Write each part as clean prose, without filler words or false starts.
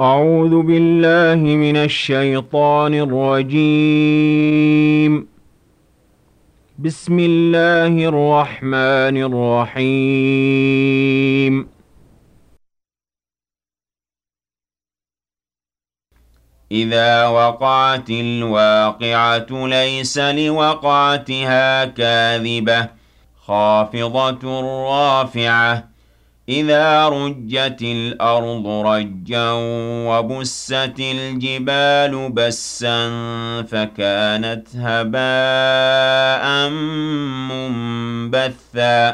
أعوذ بالله من الشيطان الرجيم. بسم الله الرحمن الرحيم. إذا وقعت الواقعة ليس لوقعتها كاذبة خافضة رافعة إذا رجت الأرض رجا وبست الجبال بسا فكانت هباء منبثا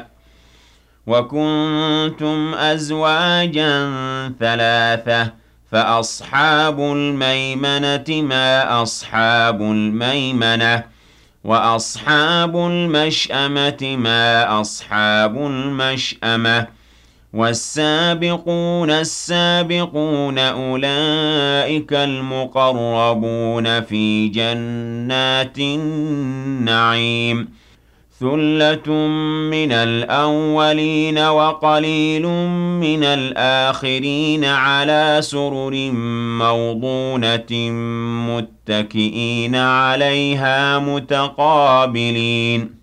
وكنتم أزواجا ثلاثة فأصحاب الميمنة ما أصحاب الميمنة وأصحاب المشأمة ما أصحاب المشأمة والسابقون السابقون أولئك المقربون في جنات النعيم ثلة من الأولين وقليل من الآخرين على سرر موضونة متكئين عليها متقابلين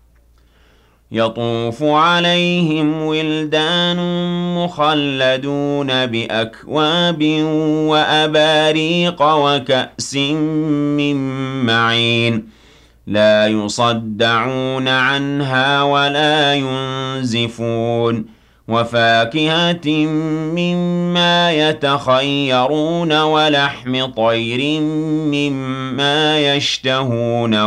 يطوف عليهم ولدان مخلدون بأكواب وأباريق وكأس من معين لا يصدعون عنها ولا ينزفون وفاكهة مما يتخيرون ولحم طير مما يشتهون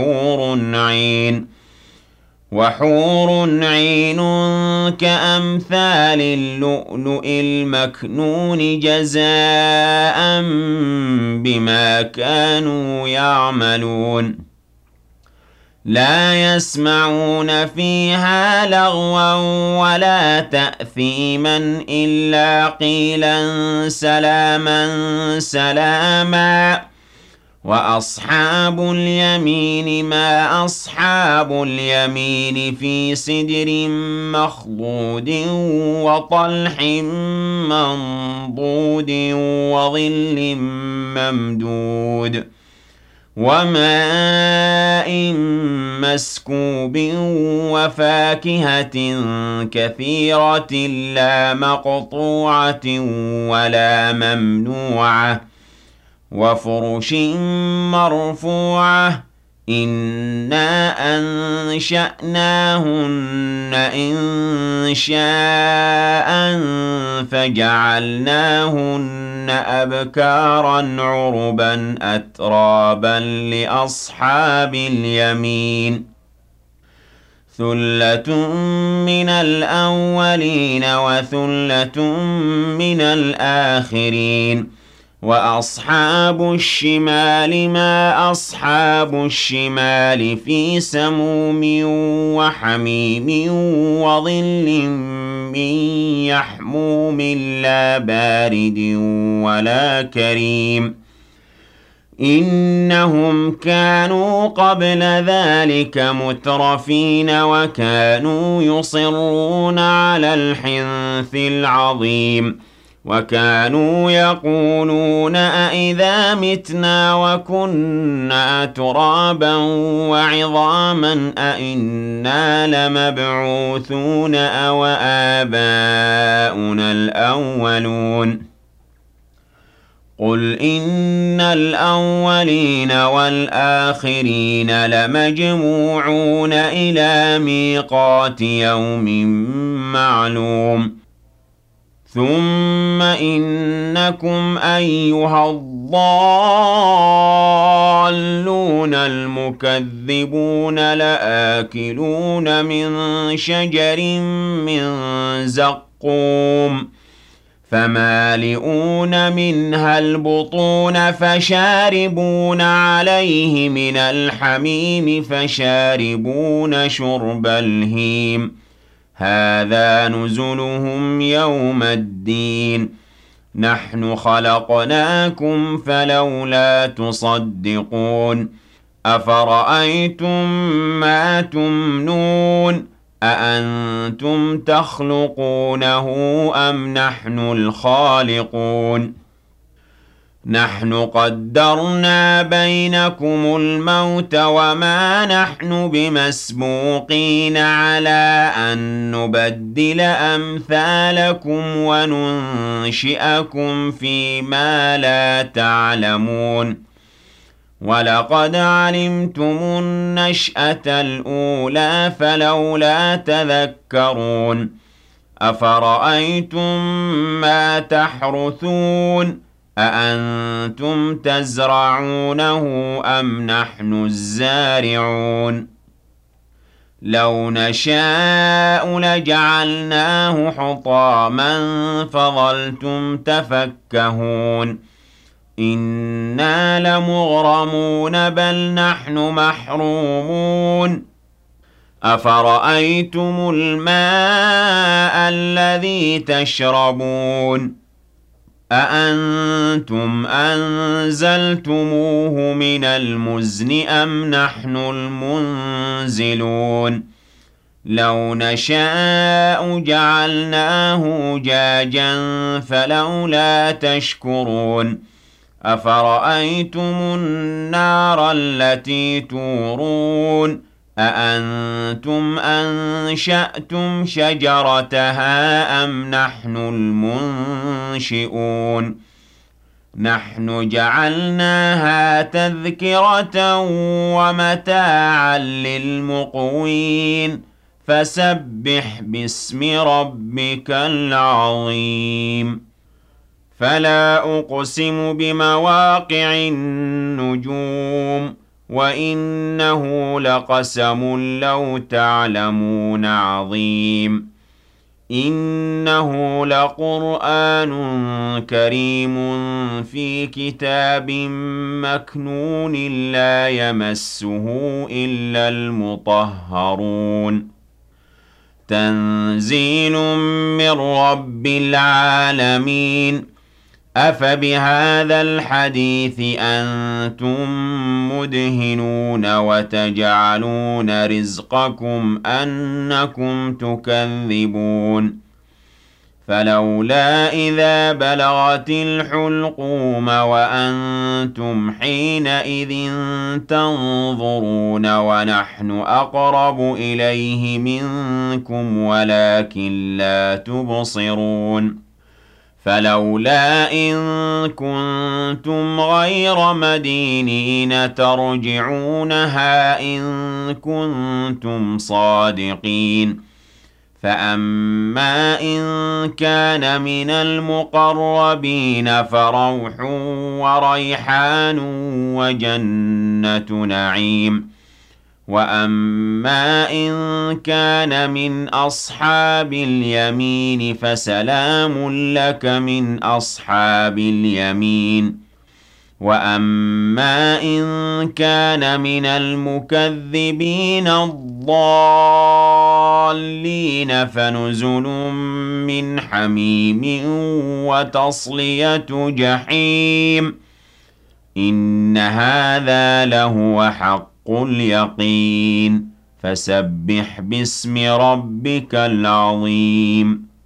وحور عين كأمثال اللؤلؤ المكنون جزاء بما كانوا يعملون لا يسمعون فيها لغوا ولا تأثيما إلا قيلا سلاما سلاما وأصحاب اليمين ما أصحاب اليمين في سدر مخضود وطلح منضود وظل ممدود وماء مسكوب وفاكهة كثيرة لا مقطوعة ولا ممنوعة وفرش مرفوعة إنا أنشأناهن إن شاء فجعلناهن أبكارا عربا أترابا لأصحاب اليمين ثلة من الأولين وثلة من الآخرين وأصحاب الشمال ما أصحاب الشمال في سموم وحميم وظل من يحموم لا بارد ولا كريم إنهم كانوا قبل ذلك مترفين وكانوا يصرون على الحنث العظيم وكانوا يقولون أئذا متنا وكنا ترابا وعظاما أئنا لمبعوثون أو آباؤنا الأولون قل إن الأولين والآخرين لمجموعون إلى ميقات يوم معلوم ثم إنكم أيها الضالون المكذبون لآكلون من شجر من زقوم فمالئون منها البطون فشاربون عليه من الحميم فشاربون شرب الهيم هذا نزلهم يوم الدين نحن خلقناكم فلولا تصدقون أفرأيتم ما تمنون أأنتم تخلقونه أم نحن الخالقون نحن قدرنا بينكم الموت وما نحن بمسبوقين على أن نبدل أمثالكم وننشئكم فيما لا تعلمون ولقد علمتم النشأة الأولى فلولا تذكرون أفرأيتم ما تحرثون أأنتم تزرعونه أم نحن الزارعون لو نشاء لجعلناه حطاما فظلتم تفكهون إنا لمغرمون بل نحن محرومون أفرأيتم الماء الذي تشربون أأنتم أنزلتموه من المزن أم نحن المنزلون لو نشاء جعلناه جاجا فلولا تشكرون أفرأيتم النار التي تورون أأنتم أنشأتم شجرتها أم نحن المنشئون نحن جعلناها تذكرة ومتاعا للمقوين فسبح باسم ربك العظيم فلا أقسم بمواقع النجوم وإنه لقسم لو تعلمون عظيم إنه لقرآن كريم في كتاب مكنون لا يمسه إلا المطهرون تنزيل من رب العالمين أفبهذا الحديث أنتم مدهنون وتجعلون رزقكم أنكم تكذبون فلولا إذا بلغت الحلقوم وأنتم حينئذ تنظرون ونحن أقرب إليه منكم ولكن لا تبصرون فلولا إن كنتم غير مدينين ترجعونها إن كنتم صادقين فأما إن كان من المقربين فروح وريحان وجنة نعيم وأما إن كان من أصحاب اليمين فسلام لك من أصحاب اليمين وأما إن كان من المكذبين الضالين فنزل من حميم وتصلية جحيم إن هذا لهو حق اليقين فسبح باسم ربك العظيم